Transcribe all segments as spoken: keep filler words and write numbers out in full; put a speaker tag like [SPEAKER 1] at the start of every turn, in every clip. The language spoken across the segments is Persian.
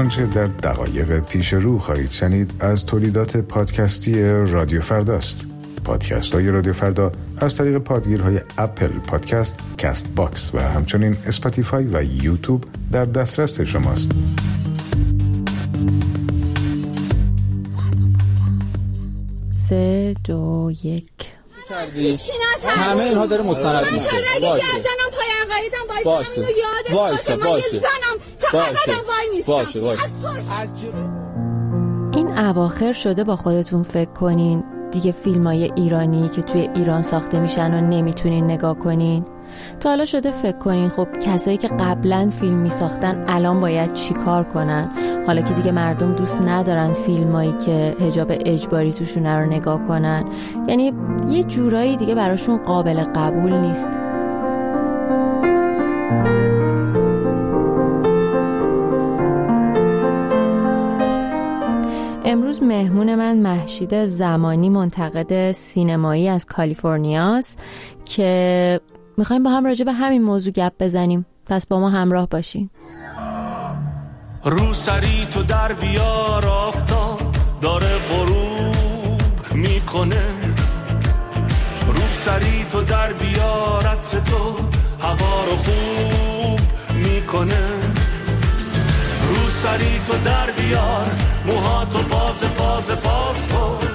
[SPEAKER 1] آنچه در دقایق پیش رو خواهید شنید از تولیدات پادکستی رادیو فرداست. پادکست های رادیو فردا از طریق پادگیرهای اپل پادکست، کست باکس و همچنین اسپاتیفای و یوتیوب در دسترس شماست.
[SPEAKER 2] سه دو یک
[SPEAKER 3] همه اینها داره مستند میشه. باشه باشه باشه باشه باشه باشه.
[SPEAKER 2] این اواخر شده با خودتون فکر کنین دیگه فیلمای ایرانی که توی ایران ساخته میشن و نمیتونین نگاه کنین؟ تا حالا شده فکر کنین خب کسایی که قبلا فیلم میساختن الان باید چی کار کنن؟ حالا که دیگه مردم دوست ندارن فیلمایی که حجاب اجباری توشونه رو نگاه کنن، یعنی یه جورایی دیگه براشون قابل قبول نیست. امروز مهمون من مهشید زمانی، منتقد سینمایی از کالیفرنیاست که میخوایم با هم راجع به همین موضوع گپ بزنیم. پس با ما همراه باشین.
[SPEAKER 4] رو سری تو در بیار، آفتاب داره غروب میکنه. رو سری تو در بیار، عطر تو هوا رو خوب میکنه. رو سری تو در بیار، موهاتو باز باز باز کن.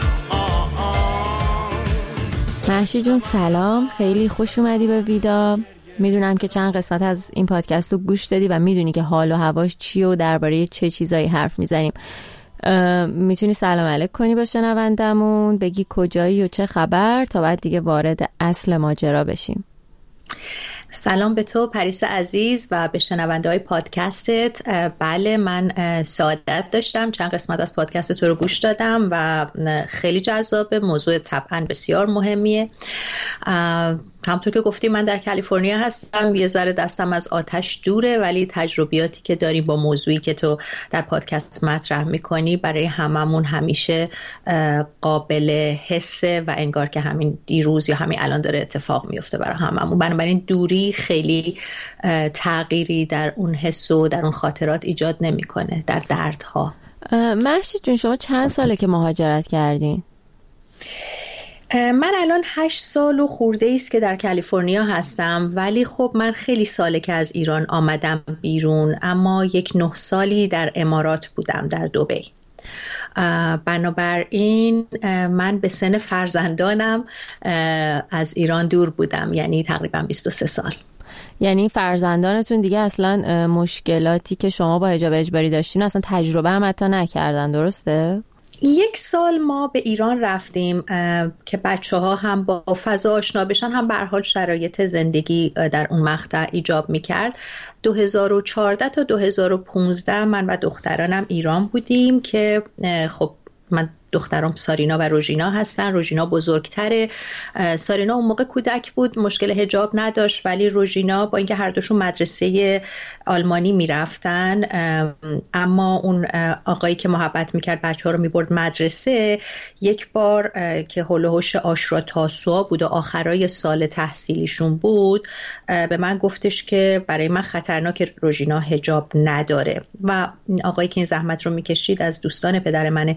[SPEAKER 2] مهشید جون سلام، خیلی خوش اومدی به ویدا. میدونم که چند قسمت از این پادکست رو گوش دادی و میدونی که حال و هواش چیه و درباره چه چیزایی حرف میزنیم. میتونی سلام علیک کنی با شنوندمون، بگی کجایی و چه خبر تا بعد دیگه وارد اصل ماجرا بشیم.
[SPEAKER 5] سلام به تو پریسا عزیز و به شنونده های پادکستت. بله من سعادت داشتم چند قسمت از پادکست تو رو گوش دادم و خیلی جذابه، موضوع طبعا بسیار مهمیه. همونطور که گفتیم من در کالیفرنیا هستم، یه ذره دستم از آتش دوره، ولی تجربیاتی که داریم با موضوعی که تو در پادکست مطرح میکنی برای هممون همیشه قابل حسه و انگار که همین دیروز یا همین الان داره اتفاق میفته برای هممون. بنابراین دوری خیلی تغییری در اون حس و در اون خاطرات ایجاد نمیکنه، در دردها.
[SPEAKER 2] مهشید جون شما چند ساله که مهاجرت کردین؟
[SPEAKER 5] من الان هشت سال و خورده ایست که در کالیفرنیا هستم، ولی خب من خیلی ساله که از ایران آمدم بیرون، اما یک نه سالی در امارات بودم، در دبی. بنابراین من به سن فرزندانم از ایران دور بودم، یعنی تقریبا بیست و سه سال.
[SPEAKER 2] یعنی فرزندانتون دیگه اصلا مشکلاتی که شما با حجاب اجباری داشتین اصلا تجربه هم حتی نکردن، درسته؟
[SPEAKER 5] یک سال ما به ایران رفتیم که بچه ها هم با فضا آشنا بشن، هم به هر حال شرایط زندگی در اون مقطع ایجاب میکرد. دو هزار و چهارده تا دو هزار و پانزده من و دخترانم ایران بودیم که خب من دخترام سارینا و روژینا هستن. روژینا بزرگتره، سارینا اون موقع کودک بود، مشکل حجاب نداشت، ولی روژینا با اینکه هر دوشون مدرسه آلمانی میرفتن، اما اون آقایی که محبت میکرد بچه ها رو میبرد مدرسه، یک بار که هول و هوش عاشورا تاسوعا بود و آخرای سال تحصیلیشون بود، به من گفتش که برای من خطرناک روژینا حجاب نداره و این آقایی که این زحمت رو میکشید از دوستان پدر منه.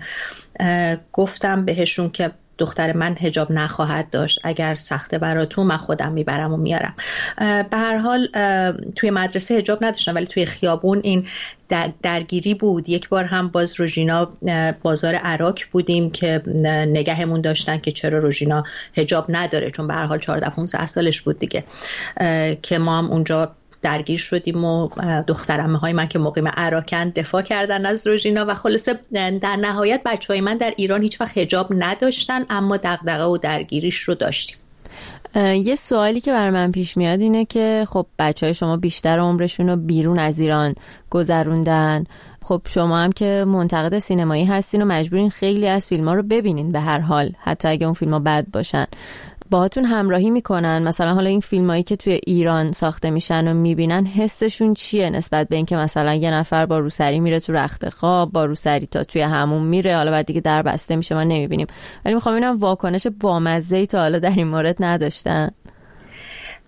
[SPEAKER 5] گفتم بهشون که دختر من حجاب نخواهد داشت، اگر سخته براتون من خودم میبرم و میارم. به هر حال توی مدرسه حجاب نداشتم، ولی توی خیابون این درگیری بود. یک بار هم باز روژینا بازار عراق بودیم که نگهمون داشتن که چرا روژینا حجاب نداره، چون به هر حال چهارده پانزده سالش بود دیگه، که ما هم اونجا درگیر شدیم و دخترمه های من که مقیم عراقن دفاع کردن از روژینا و خلاصه در نهایت بچه های من در ایران هیچ وقت حجاب نداشتن، اما دغدغه و درگیریش رو داشتیم.
[SPEAKER 2] یه سوالی که برای من پیش میاد اینه که خب بچه های شما بیشتر عمرشون رو بیرون از ایران گذروندن، خب شما هم که منتقد سینمایی هستین و مجبورین خیلی از فیلم ها رو ببینین به هر حال، حتی اگه اون فیلم ها بد باشن. باهاتون همراهی میکنن؟ مثلا حالا این فیلمایی که توی ایران ساخته میشن و میبینن حسشون چیه نسبت به اینکه مثلا یه نفر با روسری میره تو رخت خواب، با روسری تا توی همون میره، حالا بعد دیگه در بسته میشه ما نمیبینیم، ولی میخوام ببینم واکنش بامزه‌ای تا حالا در این مورد نداشتن؟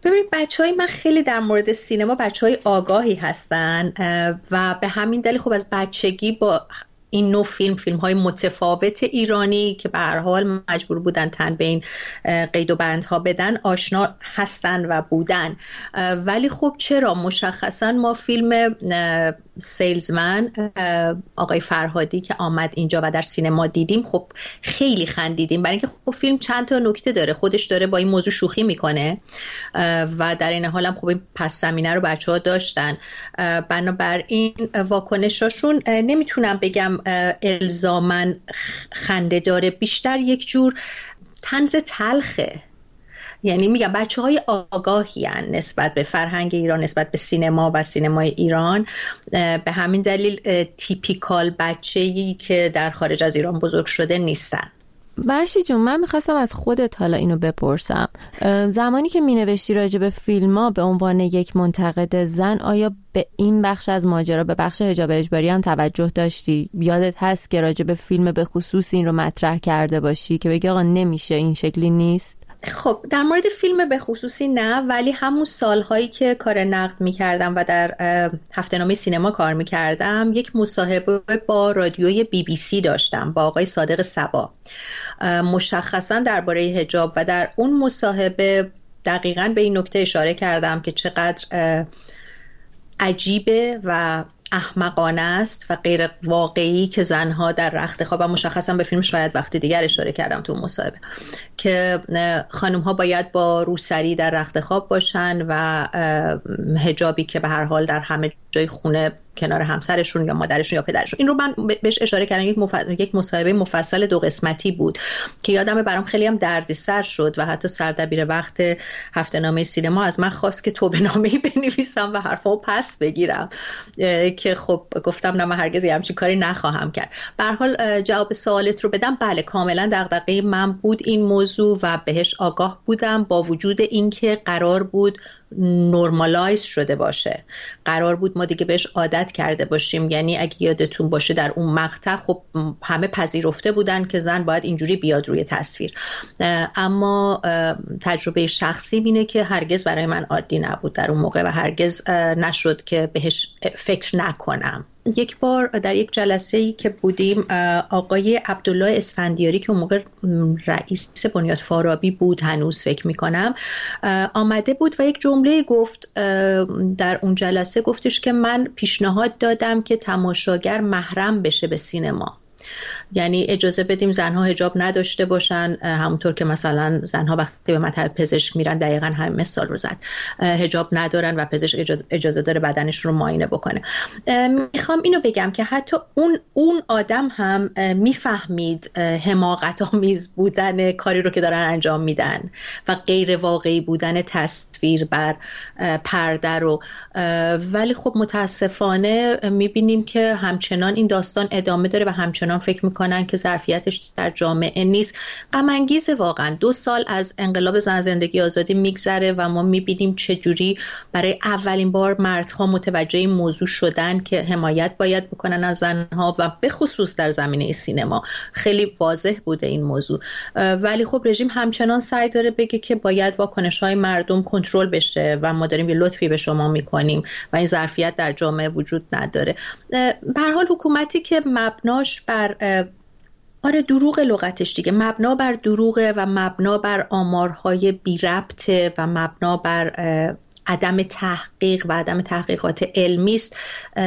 [SPEAKER 5] ببینید بچهای من خیلی در مورد سینما بچهای آگاهی هستن و به همین دلیل خب از بچگی با این نوع فیلم فیلم های متفاوت ایرانی که به هر حال مجبور بودن تن به این قید و بندها بدن آشنا هستن و بودن. ولی خب چرا مشخصا ما فیلم سیلزمن آقای فرهادی که آمد اینجا و در سینما دیدیم خب خیلی خندیدیم، برای اینکه خب فیلم چند تا نکته داره، خودش داره با این موضوع شوخی میکنه و در این حال هم خب این پس زمینه رو بچه‌ها داشتن. بنابراین واکنشاشون نمیتونم بگم الزاماً خنده داره، بیشتر یک جور طنز تلخه. یعنی میگم بچه های آگاهی هن نسبت به فرهنگ ایران، نسبت به سینما و سینمای ایران. به همین دلیل تیپیکال بچه‌ای که در خارج از ایران بزرگ شده نیستن.
[SPEAKER 2] بخشی جون، من میخواستم از خودت حالا اینو بپرسم، زمانی که مینوشتی راجع به فیلم ها به عنوان یک منتقد زن، آیا به این بخش از ماجرا، به بخش حجاب اجباری هم توجه داشتی؟ یادت هست که راجع به فیلم به خصوص این رو مطرح کرده باشی که بگی آقا نمیشه، این شکلی نیست؟
[SPEAKER 5] خب در مورد فیلم به خصوصی نه، ولی همون سالهایی که کار نقد میکردم و در هفته‌نامه سینما کار میکردم یک مصاحبه با رادیوی بی بی سی داشتم با آقای صادق صبا مشخصا درباره حجاب و در اون مصاحبه دقیقاً به این نکته اشاره کردم که چقدر عجیبه و احمقانه است و غیر واقعی که زنها در رخت خواب، و مشخصا به فیلم شاید وقتی دیگر اشاره کردم تو مصاحبه، که خانم‌ها باید با روسری در رخت خواب باشن و حجابی که به هر حال در همه جای خونه کنار همسرشون یا مادرشون یا پدرشون. این رو من بهش اشاره کردم، یک مف... یک مصاحبه مفصل دو قسمتی بود که یادمه برام خیلی هم دردسر شد و حتی سردبیر وقت هفته‌نامه سینما از من خواست که توبه‌نامه‌ای بنویسم و حرفامو پس بگیرم که خب گفتم نه، من هرگز همچین کاری نخواهم کرد. به هر حال جواب سوالت رو بدم، بله کاملا دغدغه من بود این موضوع و بهش آگاه بودم، با وجود اینکه قرار بود نورمالایز شده باشه، قرار بود ما دیگه بهش عادت کرده باشیم. یعنی اگه یادتون باشه در اون مقطع خب همه پذیرفته بودن که زن باید اینجوری بیاد روی تصویر، اما تجربه شخصی اینه که هرگز برای من عادی نبود در اون موقع و هرگز نشد که بهش فکر نکنم. یک بار در یک جلسه‌ای که بودیم آقای عبدالله اسفندیاری که اون موقع رئیس بنیاد فارابی بود هنوز فکر میکنم، آمده بود و یک جمله گفت در اون جلسه، گفتش که من پیشنهاد دادم که تماشاگر محرم بشه به سینما، یعنی اجازه بدیم زنها حجاب نداشته باشن، همونطور که مثلا زنها وقتی به مطب پزشک میرن دقیقاً همین مثال رو زد، حجاب ندارن و پزشک اجازه, اجازه داره بدنش رو معاینه بکنه. میخوام اینو بگم که حتی اون اون آدم هم میفهمید حماقت آمیز بودن کاری رو که دارن انجام میدن و غیر واقعی بودن تصویر بر پرده رو، ولی خب متاسفانه میبینیم که همچنان این داستان ادامه داره و همچنان فکر میکنن که ظرفیتش در جامعه نیست. غم انگیزه واقعا. دو سال از انقلاب زن زندگی آزادی میگذره و ما میبینیم چه جوری برای اولین بار مردها متوجه این موضوع شدن که حمایت باید بکنن از زنها و به خصوص در زمینه سینما. خیلی واضح بوده این موضوع، ولی خب رژیم همچنان سعی داره بگه که باید واکنش‌های مردم کنترل بشه و ما داریم یه لطفی به شما میکنیم و این ظرفیت در جامعه وجود نداره. به هر حال حکومتی که مبناش بر آره دروغ لغتش دیگه، مبنا بر دروغه و مبنا بر آمارهای بی ربطه و مبنا بر عدم تحقیق و عدم تحقیقات علمی است،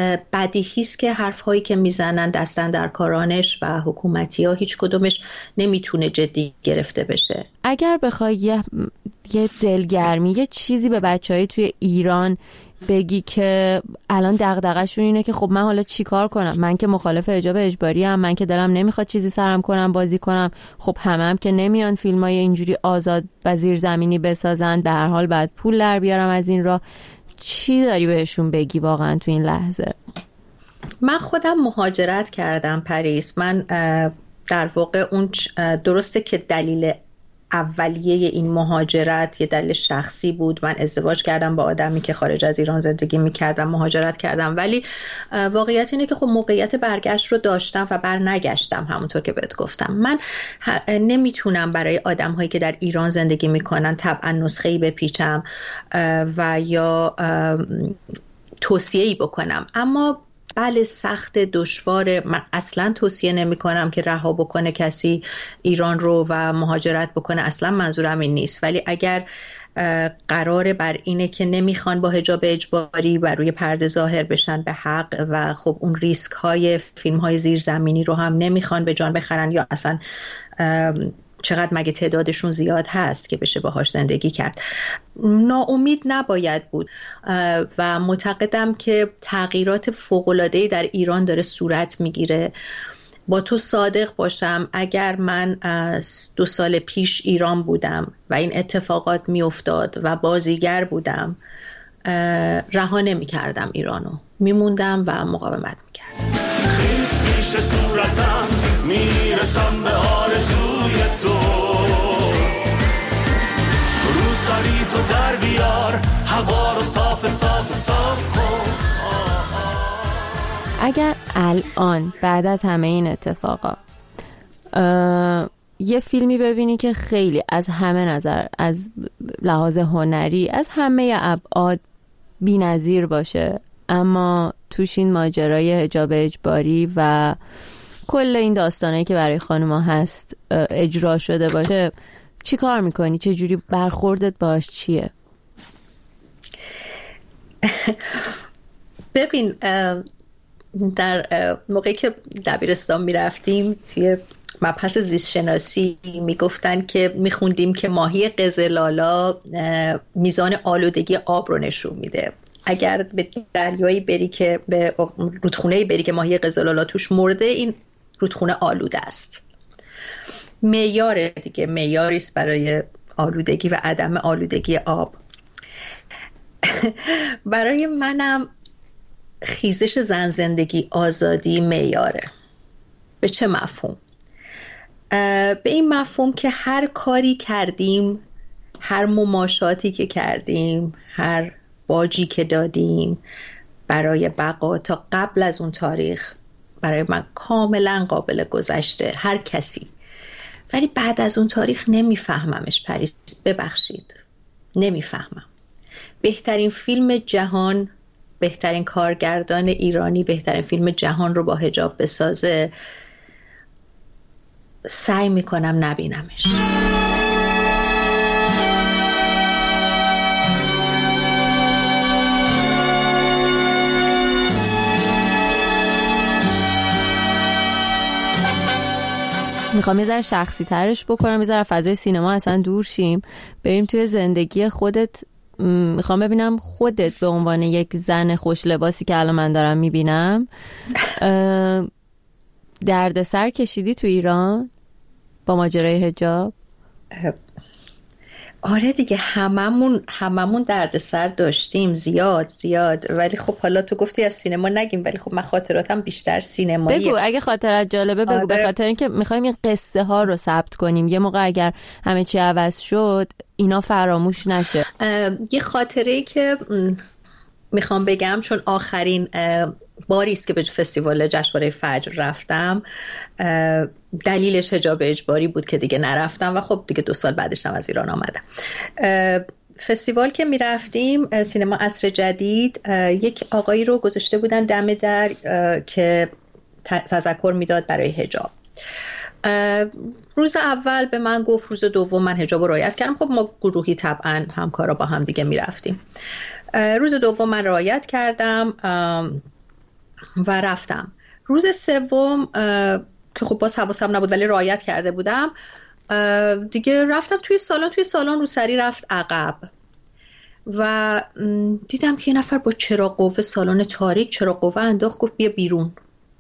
[SPEAKER 5] بدیهی است که حرفهایی که میزنن دستن در کارانش و حکومتی ها هیچ کدومش نمیتونه جدی گرفته بشه.
[SPEAKER 2] اگر بخوای یه, یه دلگرمی، یه چیزی به بچهای توی ایران بگی که الان دغدغه‌شون اینه که خب من حالا چی کار کنم، من که مخالف حجاب اجباری ام، من که دلم نمیخواد چیزی سرم کنم بازی کنم، خب همه هم که نمیان فیلمای اینجوری آزاد و زیرزمینی بسازن، به هر حال باید پول در بیارم از این راه، چی داری بهشون بگی واقعا تو این لحظه؟
[SPEAKER 5] من خودم مهاجرت کردم پاریس. من در واقع اون درسته که دلیل اولیه این مهاجرت یه دلیل شخصی بود. من ازدواج کردم با آدمی که خارج از ایران زندگی میکرد و مهاجرت کردم، ولی واقعیت اینه که خب موقعیت برگشت رو داشتم و بر نگشتم. همونطور که بهت گفتم من نمیتونم برای آدم هایی که در ایران زندگی میکنن طبعا نسخه‌ای بپیچم و یا توصیه‌ای بکنم، اما بله سخت، دشواره. من اصلا توصیه نمی کنم که رها بکنه کسی ایران رو و مهاجرت بکنه، اصلا منظورم این نیست. ولی اگر قراره بر اینه که نمیخوان با حجاب اجباری بر روی پرده ظاهر بشن به حق و خب اون ریسک های فیلم های زیرزمینی رو هم نمیخوان به جان بخرن، یا اصلا چقدر مگه تعدادشون زیاد هست که بشه باهاش زندگی کرد، ناامید نباید بود. و معتقدم که تغییرات فوق‌العاده‌ای در ایران داره صورت میگیره. با تو صادق باشم، اگر من دو سال پیش ایران بودم و این اتفاقات میافتاد و بازیگر بودم، رها نمی کردم ایرانو، میموندم و مقاومت میکردم.
[SPEAKER 4] خیس میشه صورتم، میرسم به آرزوی تو، روسری تو در بیار، هوا رو صاف صاف صاف کن.
[SPEAKER 2] اگر الان بعد از همه این اتفاقا یه فیلمی ببینی که خیلی از همه نظر، از لحاظ هنری، از همه ابعاد بی‌نظیر باشه، اما توش این ماجرای حجاب اجباری و کل این داستانایی که برای خانوما هست اجرا شده باشه، چی کار میکنی؟ چه جوری برخوردت باش چیه؟
[SPEAKER 5] ببین، در موقعی که دبیرستان میرفتیم توی مبحث زیست شناسی میگفتن که میخوندیم که ماهی قزلالا میزان آلودگی آب رو نشون میده. اگر به دریایی بری که به رودخونه‌ای بری که ماهی قزلالا توش مرده، این رودخونه آلوده است. معیار دیگه معیاری است برای آلودگی و عدم آلودگی آب. برای منم خیزش زن زندگی آزادی معیاره. به چه مفهوم؟ به این مفهوم که هر کاری کردیم، هر مماشاتی که کردیم، هر باجی که دادیم برای بقا تا قبل از اون تاریخ برای من کاملا قابل گذشته، هر کسی. ولی بعد از اون تاریخ نمیفهممش پریس، ببخشید نمیفهمم. بهترین فیلم جهان، بهترین کارگردان ایرانی بهترین فیلم جهان رو با حجاب بسازه، سعی میکنم نبینمش.
[SPEAKER 2] میخوام یه ذره شخصی ترش بکنم، یه ذره فضای سینما اصلا دور شیم، بریم توی زندگی خودت. میخوام ببینم خودت به عنوان یک زن خوش لباسی که الان من دارم میبینم دردسر کشیدی تو ایران با ماجرای حجاب؟
[SPEAKER 5] آره دیگه، هممون هممون دردسر داشتیم، زیاد زیاد. ولی خب حالا تو گفتی از سینما نگیم، ولی خب من خاطراتم بیشتر سینماییه.
[SPEAKER 2] بگو اگه خاطرات جالبه بگو. آره. به خاطر اینکه میخوایم این قصه ها رو ثبت کنیم، یه موقع اگر همه چی عوض شد اینا فراموش نشه.
[SPEAKER 5] یه خاطره‌ای که میخوام بگم، چون آخرین باری است که به فستیوال جشنواره فجر رفتم، دلیلش حجاب اجباری بود که دیگه نرفتم و خب دیگه دو سال بعدش هم از ایران آمدم. فستیوال که میرفتیم، سینما عصر جدید، یک آقایی رو گذاشته بودن دم در که تذکر میداد برای حجاب. روز اول به من گفت، روز دوم من حجاب رو رعایت کردم. خب ما گروهی طبعا همکارا با هم دیگه میرفتیم. روز دوم من رعایت کردم و رفتم. روز سوم که خب باز حواسم نبود ولی رعایت کرده بودم، دیگه رفتم توی سالن. توی سالن روسری رفت عقب و دیدم که یه نفر با چراغ قوه، سالن تاریک، چراغ قوه انداخت، گفت بیا بیرون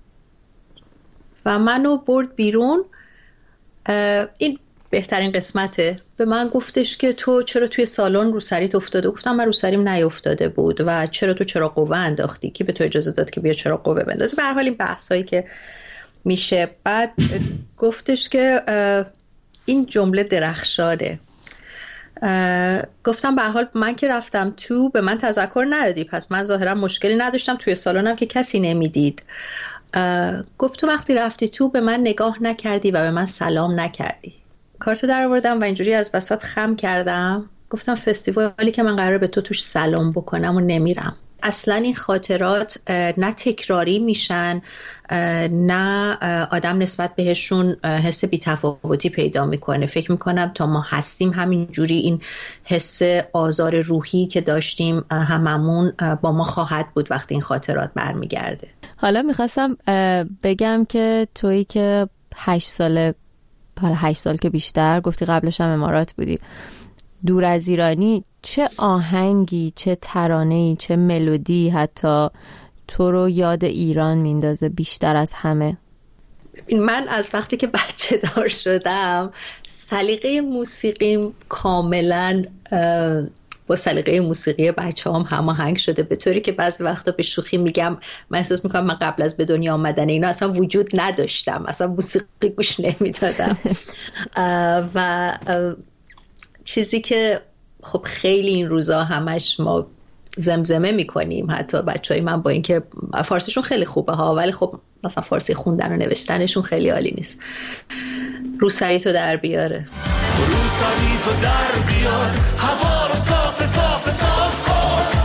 [SPEAKER 5] و منو برد بیرون. این بهترین قسمته. به من گفتش که تو چرا توی سالن روسریت افتاده؟ گفتم من روسریم نیافتاده بود. و چرا تو چراغ قوه انداختی؟ کی به تو اجازه داد که بیا چراغ قوه بندازی؟ به هر حال این بحثایی که میشه. بعد گفتش که این جمله درخشانه. گفتم به هر حال من که رفتم تو به من تذکر ندادی، پس من ظاهرا مشکلی نداشتم، توی سالنم که کسی نمیدید. گفت تو وقتی رفتی تو به من نگاه نکردی و به من سلام نکردی. کارتو در آوردم و اینجوری از وسط خم کردم، گفتم فستیوالی که من قراره به تو توش سلام بکنم و نمیرم. اصلا این خاطرات نه تکراری میشن، نه آدم نسبت بهشون حس بی‌تفاوتی پیدا میکنه. فکر میکنم تا ما هستیم همینجوری این حس آزار روحی که داشتیم هممون با ما خواهد بود وقتی این خاطرات برمیگرده.
[SPEAKER 2] حالا میخواستم بگم که تویی که هشت ساله، حالا هشت سال که بیشتر گفتی، قبلش هم امارات بودی، دور از ایرانی، چه آهنگی، چه ترانه‌ای، چه ملودی حتی تو رو یاد ایران میندازه بیشتر از همه؟
[SPEAKER 5] من از وقتی که بچه دار شدم سلیقه موسیقیم کاملا با سلیقه موسیقی بچه هم هماهنگ شده، به طوری که بعضی وقتا به شوخی میگم من احساس میکنم من قبل از به دنیا آمدن اینا اصلا وجود نداشتم، اصلا موسیقی گوش نمیدادم. و چیزی که خب خیلی این روزا همش ما زمزمه میکنیم، حتی بچهای من با اینکه فارسیشون خیلی خوبه ها، ولی خب مثلا فارسی خوندن و نوشتنشون خیلی عالی نیست. روسری تو در بیاره،
[SPEAKER 4] روسری تو در بیار، هوا رو صاف صاف صاف کن،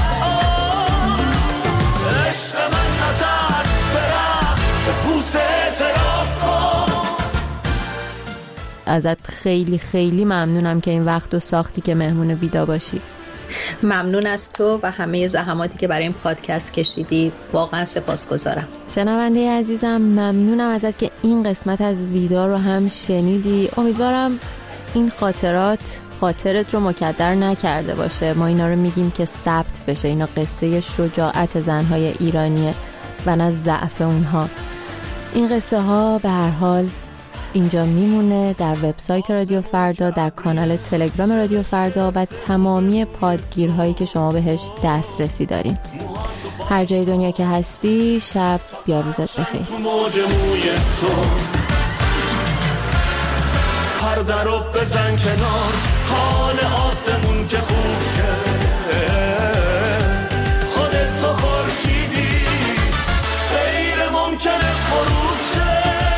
[SPEAKER 4] عشق من نترس برخت به پوست اعتراف کن.
[SPEAKER 2] ازت خیلی خیلی ممنونم که این وقت رو ساختی که مهمون ویدا باشی.
[SPEAKER 5] ممنون از تو و همه زحماتی که برای این پادکست کشیدی، واقعا سپاسگزارم.
[SPEAKER 2] شنونده عزیزم ممنونم ازت که این قسمت از ویدا رو هم شنیدی. امیدوارم این خاطرات خاطرت رو مکدر نکرده باشه. ما اینا رو میگیم که ثبت بشه، اینا قصه شجاعت زنهای ایرانیه و نه ضعف اونها. این قصه ها به هر حال اینجا میمونه در وبسایت رادیو فردا، در کانال تلگرام رادیو فردا و تمامی پادگیرهایی که شما بهش دسترسی دارین. هر جای دنیا که هستی شب یا روزت بخیر.
[SPEAKER 4] پرده رو بزن کنار، حال آسمون که خوب شه، خودت تو خورشیدی غیر ممکنه غروب شه.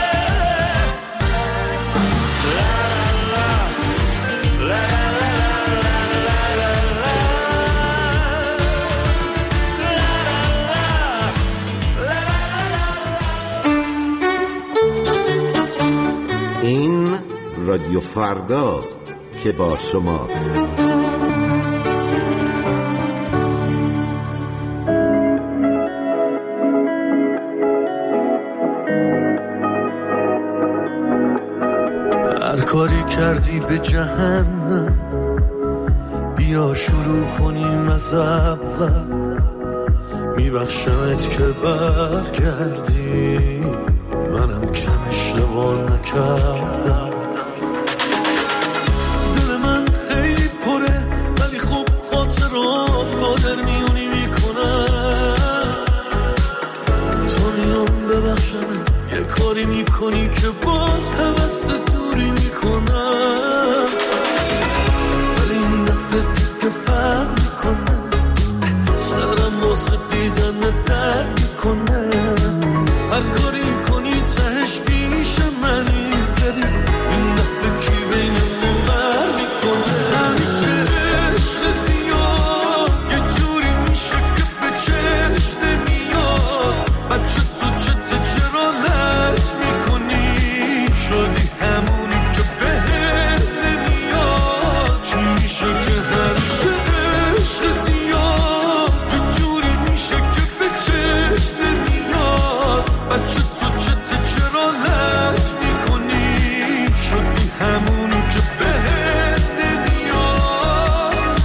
[SPEAKER 6] این رادیو فرداست که با شماست.
[SPEAKER 7] هر کاری کردی به جهنم، بیا شروع کنیم از اول، میبخشمت که برگردی، منم کم اشتباه نکردم. دل من خیلی پره ولی خوب خاطرات با در میونی میکنم، تو میام ببخشم یه کاری میکنی که باز حوث دوری میکنم، ولی این دفعه دیگه فرق میکنه، سرم واسه دیدن درد میکنه. هر کاری کنی تهش پیش منی، بری این دفعه کی بینمون بر میکنه. همیشه عشق زیاد یه جوری میشه که به چشم نمیاد، بچه تو چته چرا لش میکنی، شدی همونی که بهت نمیاد. چی میشه که همیشه عشق زیاد یه جوری میشه که به چشم نمیاد، بچه تو چته چرا لش میکنی، شدی همونی که بهت نمیاد.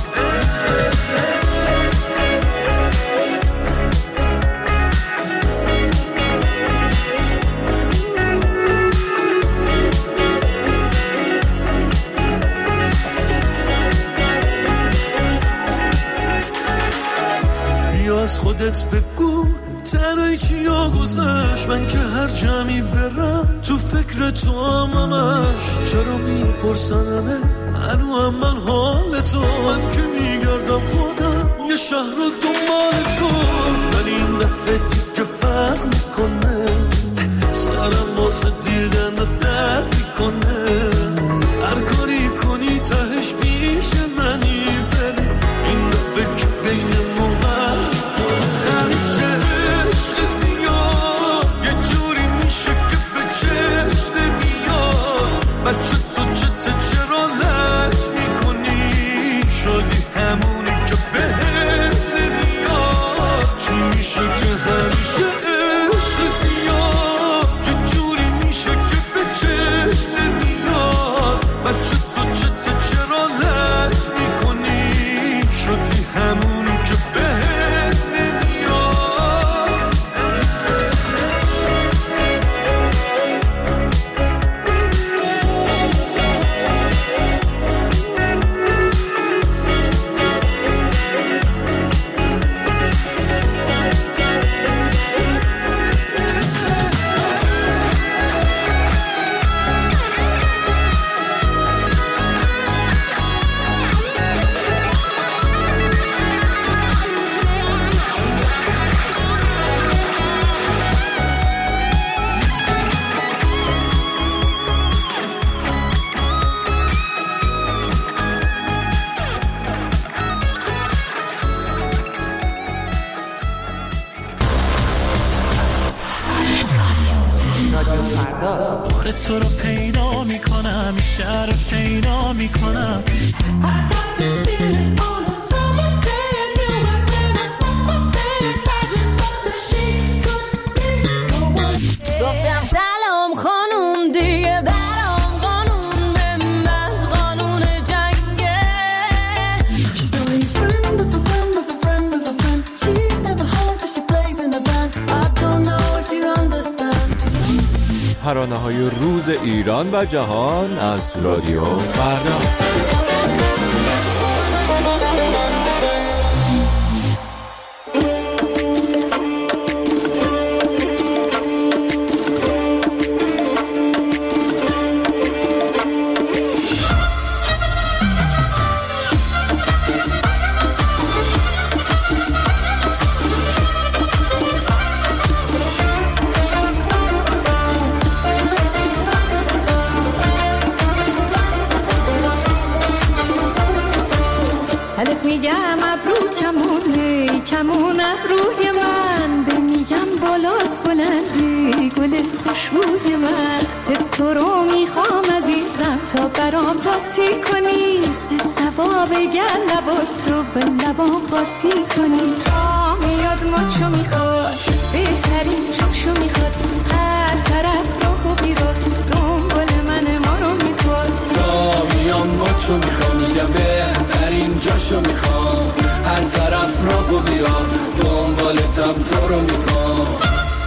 [SPEAKER 7] بیا از خودت بگو تنهایی چی ها گذشت، من که هر جمعی برم تو فکر تو هم همش. چرا میپرسنمه هنو هم من حال تو، من که میگردم خودم یه شهر رو دنبال تو. ولی این دفعه دیگه فرق میکنه، سرم واسه دیدن و درد میکنه. هر کاری کنی تهش پیش منی، بلی این دفعه که بینمون همیشه عشق زیاد یه جوری میشه که به چشم نمیاد. بچه تو چته چرا لج میکنی، شدی همونی که بهت نمیاد. چی میشه که همیشه عشق زیاد یه جوری میشه که به چشم نمیاد. بچه تو چته چرا لج میکنی، شدی همونی که بهت نمیاد.
[SPEAKER 8] باره تو رو پیدا میکنم، این شهر رو شیدا میکنم.
[SPEAKER 9] گفتم سلام خانوم دیگه برام قانون به من قانون جنگه. She's only friend of a friend of a friend of a friend. She's never home but she plays in the band. I don't know if you understand.
[SPEAKER 10] ترانه‌های روز ایران و جهان از رادیو فردا.
[SPEAKER 9] تا برام قاطی کنی، سه سوا بگر لبات رو به لبام قاطی کنی. تا میاد ماچو میخواد، بهترین جاشو میخواد، هر طرف راهو بیراد، دنبال من ما رو میخواد.
[SPEAKER 11] تا میاد ماچو میخواد، میگم بهترین جاشو میخواد، هر طرف راهو بیراد، دنبالتم تو رو میخواد.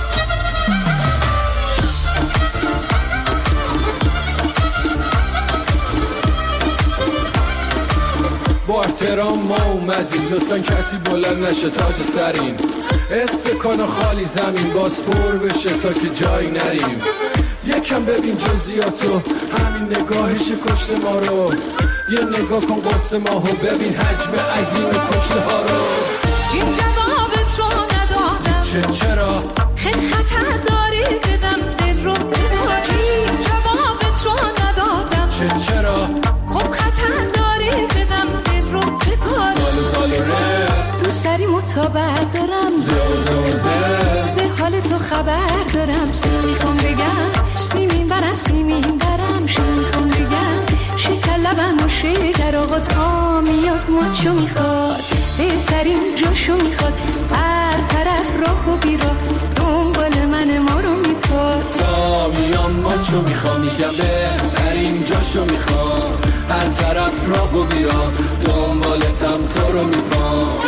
[SPEAKER 11] با احترام ما اومدیم، لطفا کسی بلند نشه تاج سرین. استکان خالی زمین باز پر بشه تا که جایی نریم. یکم ببین جزئیاتو، همین نگاهش کشته ما رو. یه نگاه کن قصه ماهو، ببین حجم عظیم کشته ها رو.
[SPEAKER 9] این جوابت رو ندادم،
[SPEAKER 11] چه چرا؟
[SPEAKER 9] خیلی خطر داری بدم دل رو بداری. جوابت رو ندادم،
[SPEAKER 11] چه چرا؟
[SPEAKER 9] خب خطر داری بدم دل رو بداری. تو سری متابر دارم،
[SPEAKER 11] زه زه زه
[SPEAKER 9] زه حال تو خبر دارم. سی میخوام بگم، سیمین برم سیمین برم، شی میخوام بگم شکر لبم و شکر. آقا تا میاد مچو میخواد، بهترین جاشو میخواد، هر طرف راه و بیراه، دنبال من ما رو میپاد.
[SPEAKER 11] تا میام مچو میخوام، میگم بهترین جاشو میخواد، هر طرف راه و بیراه، دنبالتم تو رو میپاد.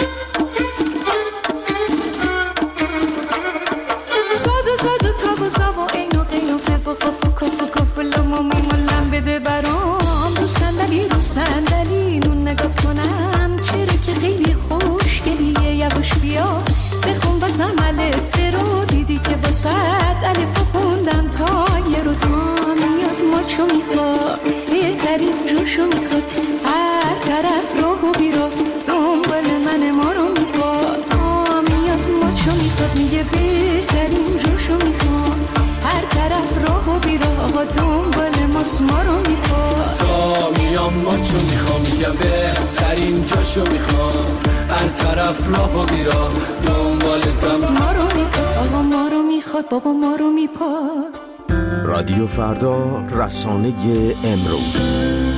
[SPEAKER 9] سادو سادو تابو مچو میخواد، بهترین جوشو میخواد، هر طرف راه و بیراه دنبال من ما رو میخواد، تا میاد مچو میخواد، میگه بهترین جوشو میخواد، هر طرف راه و بیراه دنبال ماست ما رو میخواد،
[SPEAKER 11] تا میام مچو میخوام، میگه بهترین جوشو میخواد، هر طرف راه و بیراه دنبالتم
[SPEAKER 9] ما رو میخواد، آقا ما رو میخواد، بابا ما رو میپاد.
[SPEAKER 6] رادیو فردا، رسانه امروز.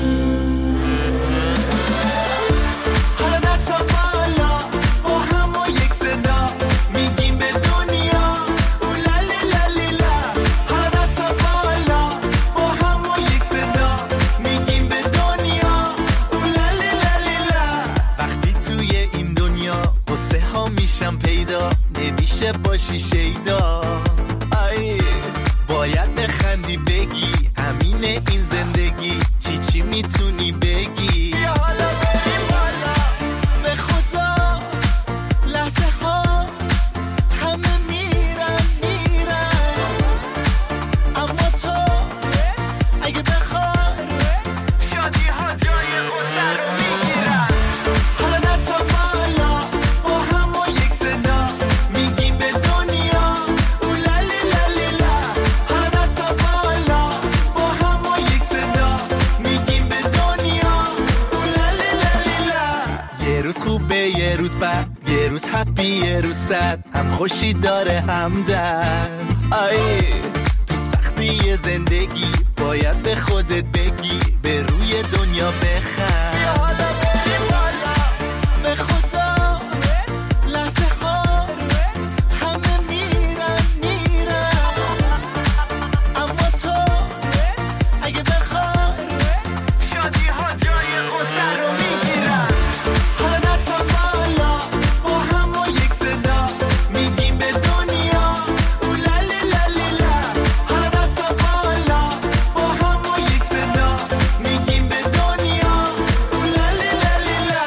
[SPEAKER 12] پیدا نمیشه باشی شیدا، آی باید بخندی بگی همینه این زندگی، چی چی میتونی بگی، یا حالا بریم بالا به خدا، لحظه ها همه میرن میرن، اما تو اگه بخوای شادی ها جای غصه رو میگیرن، حالا دستا بالا با هم و یک صدا میگیم به دنیا اولالی لالی لا، حالا دستا بالا با هم و یک صدا میگیم به دنیا اولالی لالی لا. یه روز خوبه یه روز بد، یه روز هپی یه روز سد، هم خوشی داره هم درد، آی تو سختی زندگی باید به خودت بگی به روی دنیا بخند، یا حالا بریم بالا به خدا، لحظه ها همه میرن میرن، اما تو اگه بخوای شادی ها جای غصه رو میگیرن، حالا دستا بالا با هم و یک صدا میگیم به دنیا اولالی لالی لا، حالا دستا بالا با هم و یک صدا میگیم به دنیا اولالی لالی لا.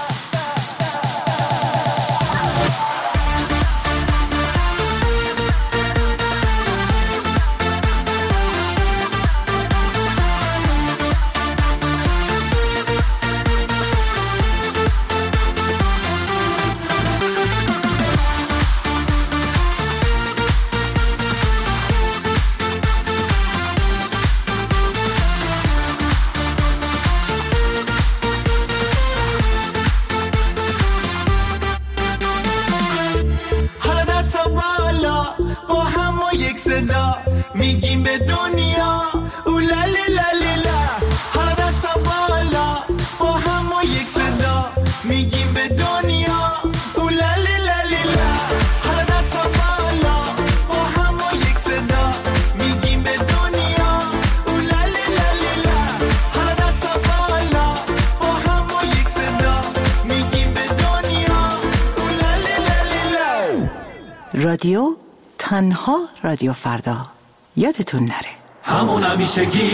[SPEAKER 12] حالا دستا بالا با هم و یک صدا میگیم به دنیا اولالی لالی لا، حالا دستا بالا با هم و یک صدا میگیم به دنیا اولالی لالی لا، حالا دستا بالا با هم و یک صدا میگیم به دنیا اولالی لالی لا، حالا دستا بالا با هم و یک صدا میگیم به دنیا اولالی لالی لا.
[SPEAKER 13] رادیو تنها رادیو فردا، یادتون نره
[SPEAKER 8] همون همیشگی.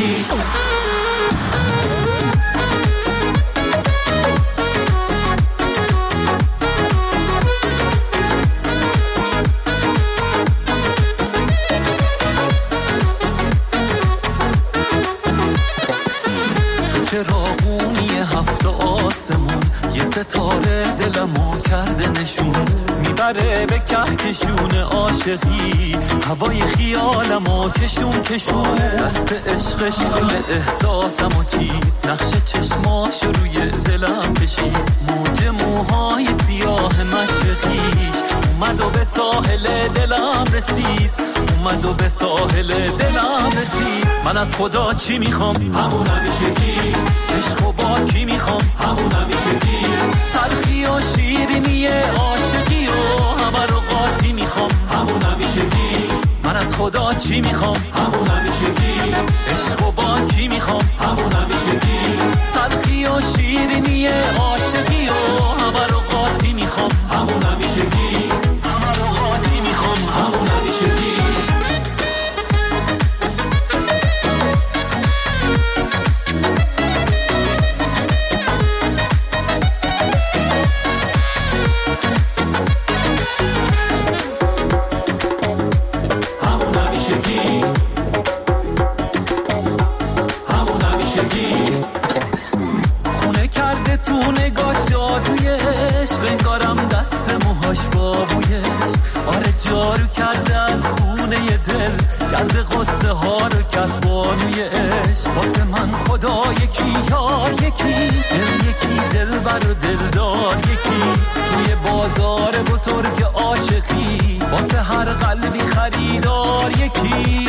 [SPEAKER 14] چراغونی هفت آسمون یه ستاره دلمو کرده نشون، میبره به کهکشون عاشقی، هوای خیالمو کشون کشون، دست عشقش کل احساسمو چید، نقش چشماش روی دلم کشید، موج موهای سیاه مشرقیش اومد و به ساحل دلم رسید، اومد و به ساحل دلم رسید. من از خدا چی میخوام؟ همون همیشگی. عشق و با کی میخوام؟ همون همیشگی. تلخی و شیرینی عاشقی و همه رو قاطی میخوام، همون همیشگی. من از خدا چی میخوام؟ همون همیشگی. عشق و با کی میخوام؟ همون همیشگی. تلخی و شیرینی عاشقی و همه رو قاطی میخوام، همون همیشگی. همه رو قاطی میخوام، همون همیشگی. تو نگاه جادوی عشق انگارم دست موهاش بابویش آره جارو کرده از خونه دل کرده قصه ها رو کرد بانوی عشق واسه من خدا یکی یار یکی دل یکی دل بر و دلدار یکی توی بازار بزرگ عاشقی واسه هر قلبی خریدار یکی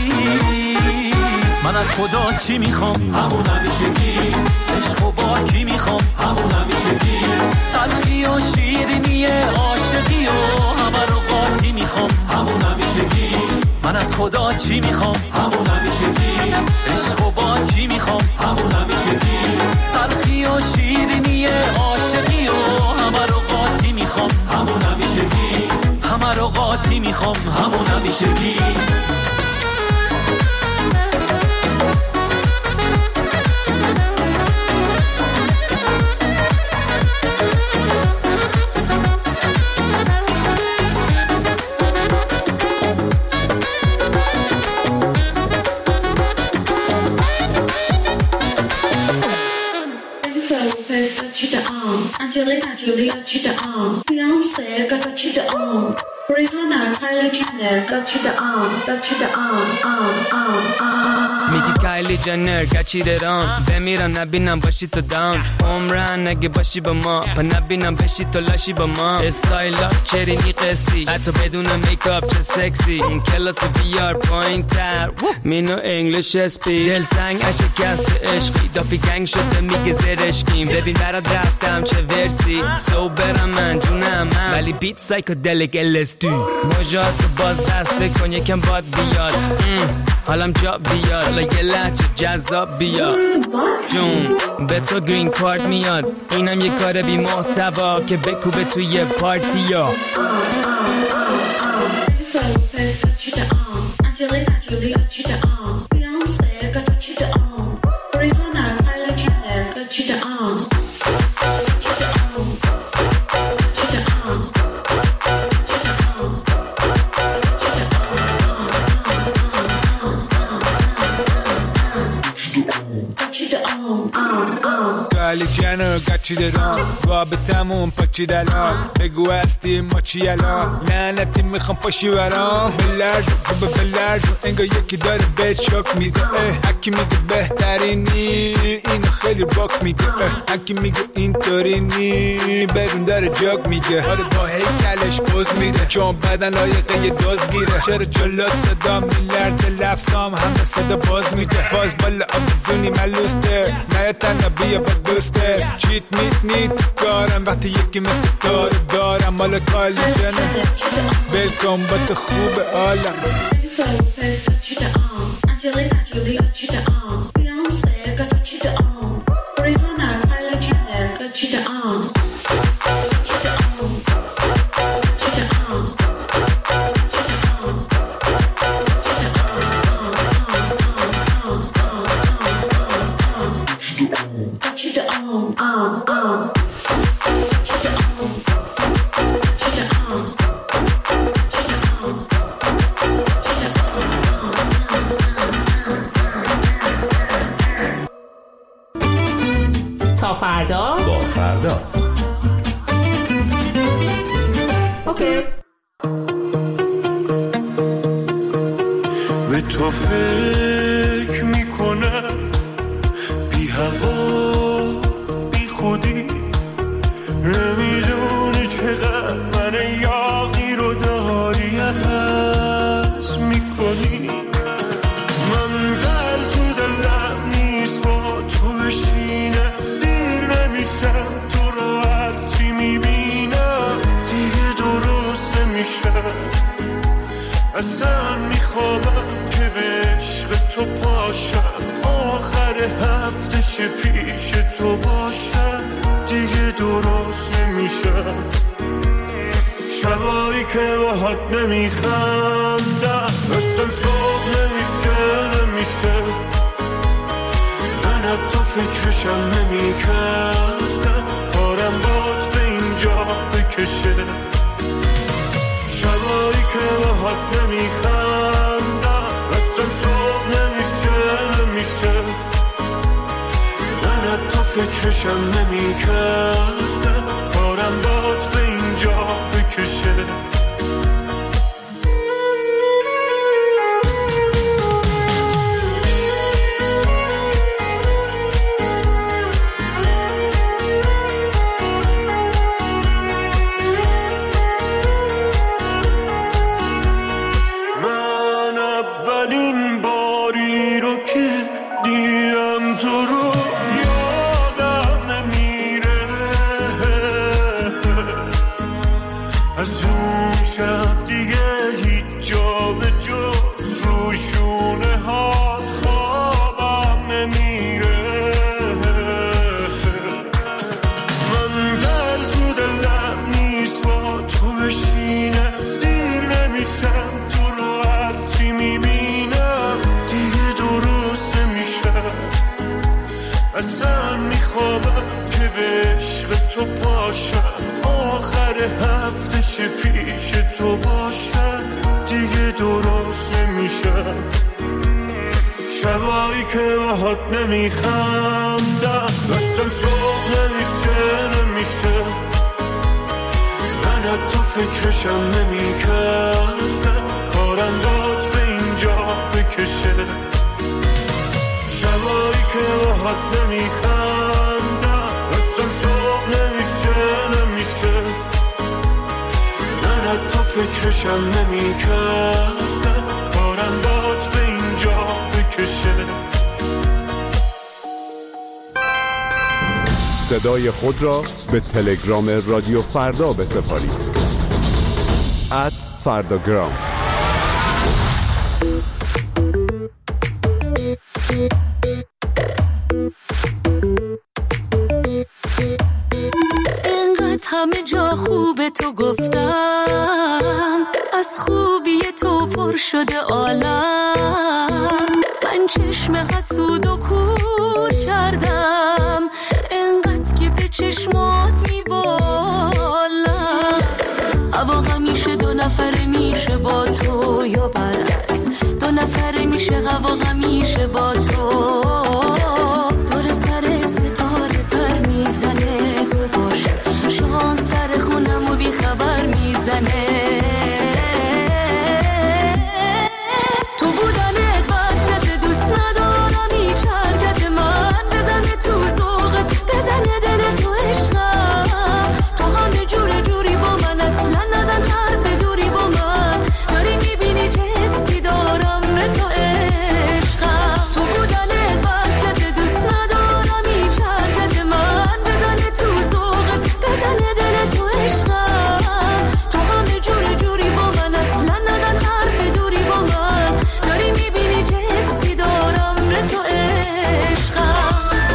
[SPEAKER 14] من از خدا چی میخوام همون همیشگی عشق و با کی میخوام همون همیشگی تلخی و شیرینی عاشقی و همه رو قاطی میخوام همون همیشگی من از خدا چی میخوام همون همیشگی عشق و با کی میخوام همون همیشگی تلخی و شیرینی عاشقی و همه رو قاطی میخوام همون همیشگی همه رو قاطی میخوام همون همیشگی
[SPEAKER 15] Angelina Jolie got you the arm. Beyonce got you the arm. Rihanna, Kylie Jenner got you the arm. Got you the arm, arm, arm, arm.
[SPEAKER 16] میگی کایلی جنر گچیده رام بمیرم نبینم باشی تو داون عمرن نگه باشی با ما و نبینم بشی تو لاشی با ما استایلا چرینی قسطی حتی بدون میکاپ چه سکسی این کلاس وی آر پایین تر مینو انگلیش اسپی دل سنگ اشکست عشقی دافی گنگ شده میگه زرشکیم ببین برات رفتم چه ورسی سو برم من جونم من ولی بیت سایکودلیک الستی موجات باز دسته کن یکم باد بیاد حالم جا بیاد حالا یه لحجه جذاب بیاد جون به تو گرین کارت میاد اینم یه کار بی محتوا که بکوبه توی پارتی ها
[SPEAKER 15] Angelina Jolie got you the arm. Beyonce got you the arm. Rihanna, Kylie Jenner got you the arm.
[SPEAKER 17] کایلی جنر گچیده رام رابطمون پاچی دلار بگو هستی ما چی الان لعنتی میخوام پاشی برام بلرز و بلرز انگار یکی داره بهت شک میده هکی میگه بهترینی اینو خیلی باک میگه هکی میگه اینطوری نی بدون داره جاگ میگه آره با هیکلش پوز میده چون بدن لایقه یه دوز گیره چرا جلات صدا میلرزه لفظام همه صدا باز میده باز بالا آبزونی ملوستر نه تنها بیا با دوستر چیت میت نیت کارم وقتی یکی مثل دار دارم مالا کالی جنم بلکن با تو خوب عالم
[SPEAKER 15] Angelina Jolie got you the arm. Beyonce got you the arm. Rihanna, Kylie Jenner got you the arm. Got you the arm, arm, arm.
[SPEAKER 2] تا فردا
[SPEAKER 18] با فردا
[SPEAKER 2] اوکی
[SPEAKER 7] به تو فکر میکنم بی هوا بی خودی نمیدونی چقدر من یاقی رو داری عوض میکنی من دل تو دلم نیست با تو بشینه سیر نمیشم تو رو هرچی میبینم دیگه درست نمیشم اصلا میخوابم که به عشق تو پاشم آخر هفته شه پیش تو باشم دیگه درست نمیشم شبایی که باهات نمیخندم اصلا صبح نمیشه نمیشه من تو فکرشم نمیکردم کارم باد به اینجا بکشه شبایی که باهات نمیخندم اصلا صبح نمیشه نمیشه من تو فکرشم فکرشم نمی کردم کارم باد به اینجا بکشه. من اولین باری رو که دیم تو رو یادم نمیره، از اون شب دیگه هیچ جا به جز رو شونه هات خوابم نمیره. من دل تو دلم نیست با تو بشینم، سیر نمیشم تو رو هرچی میبینم دیگه درست نمیشه. اصلا میخوابم که به عشق تو پاشم، آخر هفته پیش تو باشم دیگه درست نمیشه. شبایی که باهات نمیخندم دستم صبح نمیشه نمیشه. من از تو فکرشم نمیکردم کارم داد به اینجا بکشه. شبایی که باهات نمیخندم دستم صبح نمیشه نمیشه. من از تو فکرشم نمیکردم کارم داد به اینجا بکشه.
[SPEAKER 18] صدای خود را به تلگرام رادیو فردا بسپارید. ات فرداگرام.
[SPEAKER 9] اینقدر همه جا خوب تو گفتم، از خوبی تو پر شده عالم. من چشم حسود و کور کردم، اینقدر که به چشمات میبالم. هوا همیشه دو نفره میشه با تو یا برعکس، دو نفره میشه هوا همیشه با تو. دور سر ستاره پر میزنه تو باشه، شانس در خونم و بی خبر میزنه. تو بودنه برکت دوست ندارم هیچ حرکت من، بزنه تو ذوقت بزنه دل تو عشقم. تو همه جور جوری با من اصلا نزن حرف دوری با من، داری میبینی چه حسی دارم به تو عشقم. تو بودنه برکت دوست ندارم هیچ حرکت من، بزنه تو ذوقت بزنه دل تو عشقم. تو همه جور جوری با من اصلا نزن حرف دوری با من، داری میبینی چه حسی دارم به تو عشقم.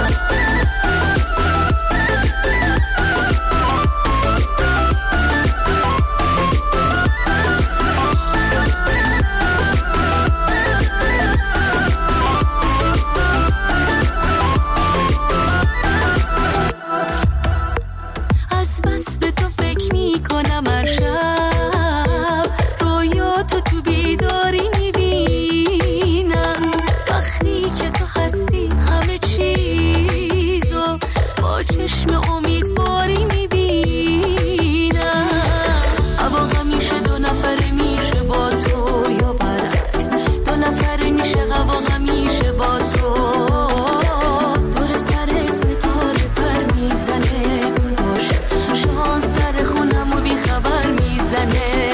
[SPEAKER 9] از بس به تو فکر میکنم هر شب، رویاتو تو بیداری میبینم. وقتی که تو هستی همه چیزو با چشم امیدواری میبینم. هوا همیشه دو نفره میشه با تو یا برعکس، دو نفره میشه هوا همیشه با تو. دور سر ستاره پر میزنه تو باشه، شانس در خونم و بی خبر میزنه.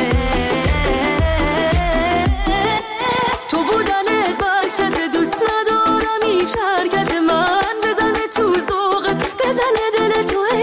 [SPEAKER 9] تو بودنه برکت دوست ندارم هیچ حرکت من، بزنه تو ذوقت بزنه دل تو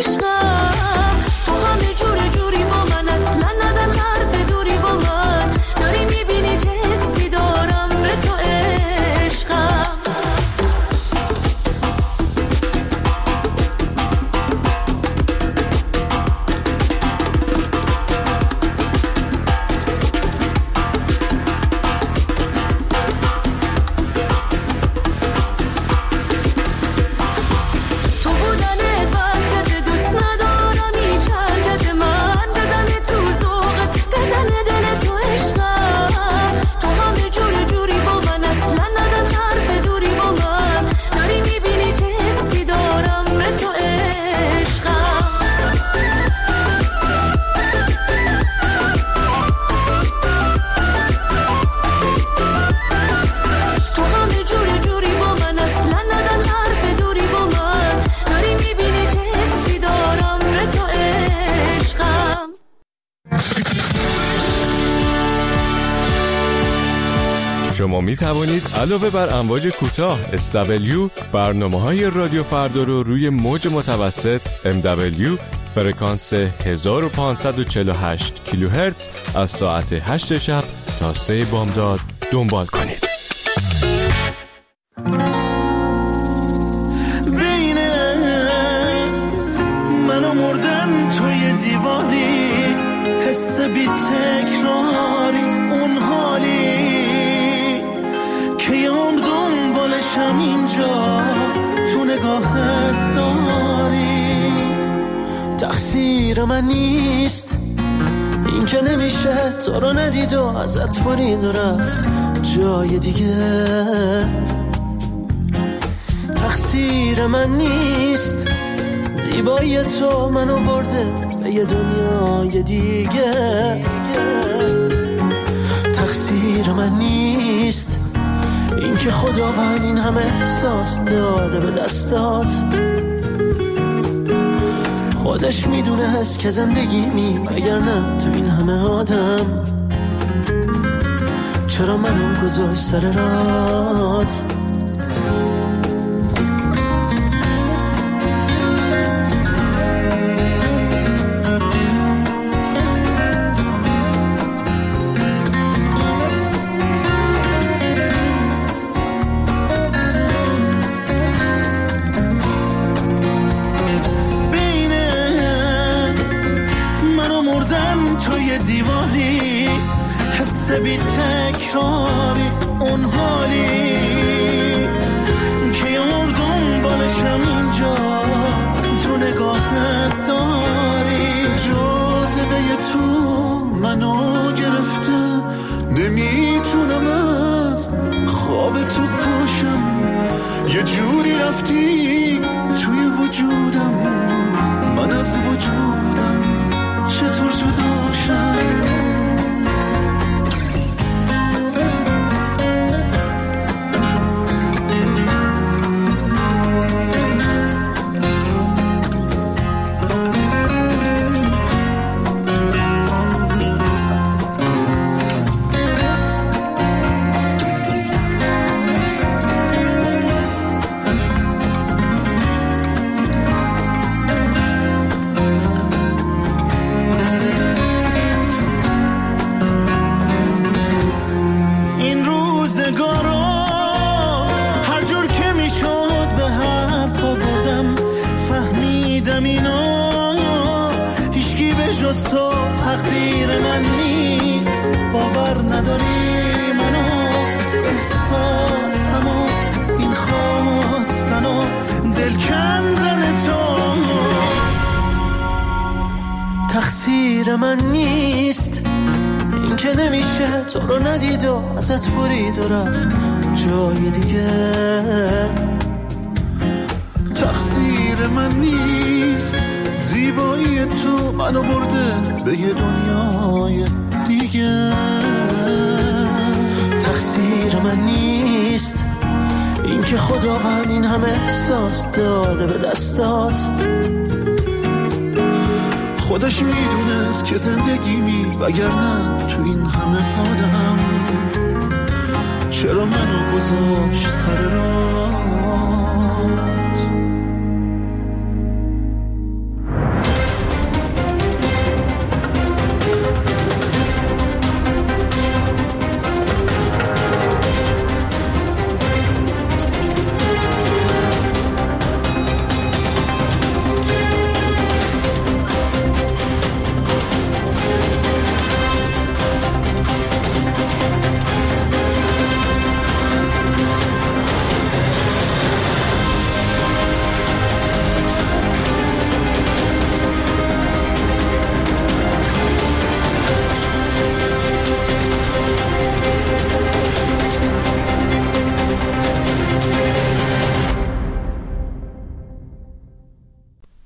[SPEAKER 10] شما می توانید علاوه بر امواج کوتاه اس دبلیو برنامه‌های رادیو فردا رو روی موج متوسط ام دبلیو فرکانس هزار و پانصد و چهل و هشت کیلوهرتز از ساعت هشت شب تا سه بامداد دنبال کنید.
[SPEAKER 7] بین من و مردن توی دیواری، حس بی تکراری، اون حالی که یه عمر دنبالشم اینجا تو نگاهت داری. تقصیر من نیست این که نمیشه تو رو ندید و ازت برید و رفت جای دیگه. تقصیر من نیست زیبایی تو منو برده به یه دنیای دیگه. تقصیر من نیست این که خداوند این همه احساس داده به دستات. خودش میدونه هست که زندگی می اگر نه تو این همه آدم چرا منو گذاشت سر رات. بی تکراری، اون حالی که یه مردم بالشم اینجا تو نگاهت داری. جاذبه تو منو گرفته، نمیتونم از خواب تو پاشم. یه جوری رفتی توی وجودم، من از وجودم چطور جداشم. تقدیر من نیست، باور نداری منو، احساسمو، این خواستنو، دل کندن تو. تقصیر من نیست این که نمیشه تو رو ندید و ازت برید و رفت جای دیگه. تقصیر من نیست زیبایی تو منو برده به یه دنیای دیگه. تقصیر من نیست این که خداوند این همه احساس داده به دستات. خودش میدونست که زندگی می وگرنه تو این همه آدم چرا منو گذاشت سر راه.